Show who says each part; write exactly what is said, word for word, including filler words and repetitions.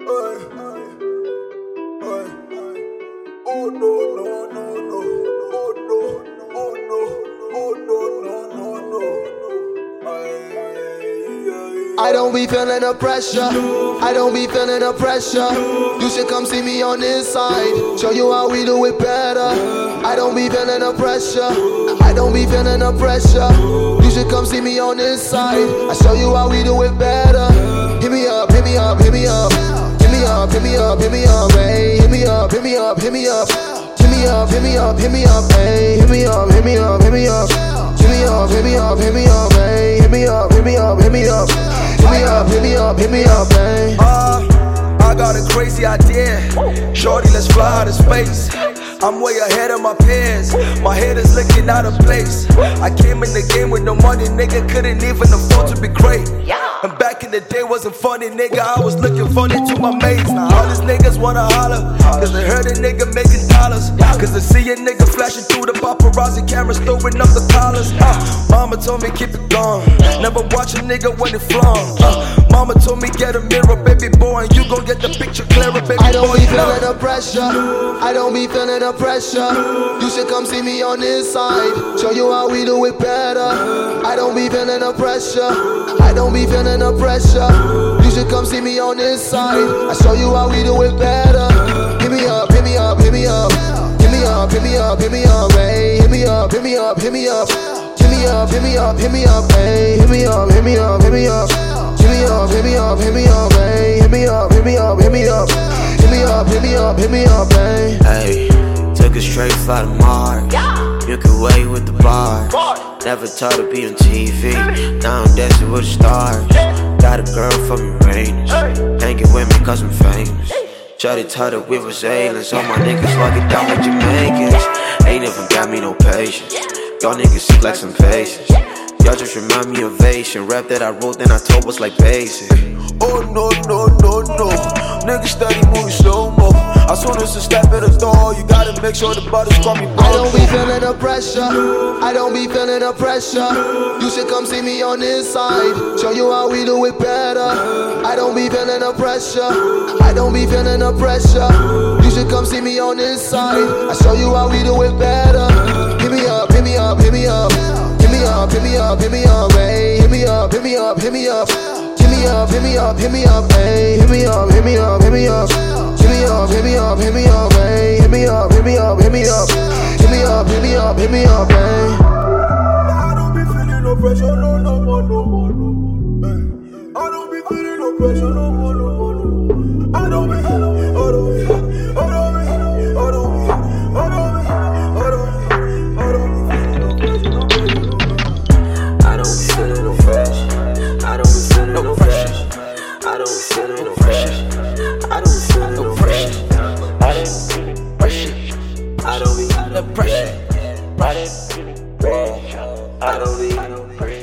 Speaker 1: Oh no, no, no, no. Oh no, oh no, oh no, no, no, no. I don't be feeling the pressure. I don't be feeling the pressure. You should come see me on this side. Show you how we do it better. I don't be feeling the pressure. I don't be feeling the pressure. You should come see me on this side. I show you how we do it better. Hit me up, hit me up, hit me up. Hit me up, hit me up, hit me up, hey. Hit me up, hit me up, hit me up. Hit me up, hit me up, hit me up, hey. Hit me up, hit me up, hit me up. Hit me up, hit me up, hit me up, hey. Hit me up, hit me up, hit me up. Hit me up, hit me up, hit me up, hey. Uh, I got a crazy idea. Shorty, let's fly out of space. I'm way ahead of my peers. My head is looking out of place. I came in the game with no money, nigga. Couldn't even afford to be great. And back in the day wasn't funny, nigga. I was looking funny to my mates. Now all these niggas wanna holler, cause they heard a nigga making dollars. Cause they see a nigga flashing through the paparazzi cameras, throwing up the collars. uh, Mama told me keep it going. Never watch a nigga when it flung. uh, Mama told me get a mirror, baby boy, and you gon' get the picture clearer, baby boy. I don't be feeling the pressure. I don't be feeling the pressure. You should come see me on this side. Show you how we do it better. I don't be feeling the pressure. I don't be feeling the pressure. You should come see me on this side. I show you how we do it better. Hit me up, hit me up, hit me up. Hit me up, hit me up, hit me up, hey. Hit me up, hit me up, hit me up. Hit me up, hit me up, hit me up, hey. Hit me up, hit me up, hit me up. Hit me up, hit me up, hit me up, hey. Hit me up, hit me up, hit me up. Hit me up, hit me up, hit me up, hey.
Speaker 2: Hey, took a straight flight to Mars. You can wait with the bars. Never thought to be on T V. Now I'm dancing with the stars. Got a girl from Uranus. Hanging with me cause I'm famous. Shawty thought that we was aliens. All my niggas walking down like Jamaicans. Ain't never got me no patience. Y'all niggas sick like some patience. Y'all just remind me of Asian. Rap that I wrote then I told was like basic.
Speaker 1: Oh no, no, no, no. Niggas steady moving slow-mo. As soon as you step in the door, you gotta make sure the butters call me bro. I don't be feeling the pressure. I don't be feeling the pressure. You should come see me on this side. Show you how we do it better. I don't be feeling the pressure. I don't be feeling the pressure. You should come see me on this side. I show you how we do it better. Hit me up, hit me up, hit me up. Hit me up, hit me up, hit me up, hey. Hit me up, hit me up, hit me up. Hit me up, hit me up, hit me up, hey. Hit me up, hit me up, hit me up. Hit me up, hit me up, hit me up, hey. Hit me up, hit me up, hit me up. Hit me up, hit me up, hit me up, hey. I don't be feeling no pressure, no, no more, no more, no more. Hey. I don't be feeling no pressure, no more, no more, no more. I don't be, I don't be, I don't be, I don't be, I don't be, I don't be, I don't be, I don't be feeling no pressure, no pressure, no pressure.
Speaker 2: I don't be feeling no pressure. I don't be feeling no pressure. I don't be feeling no pressure. I don't be feeling no pressure. I don't be pressure. I don't be the pressure. I don't be pressure. I don't be pressure.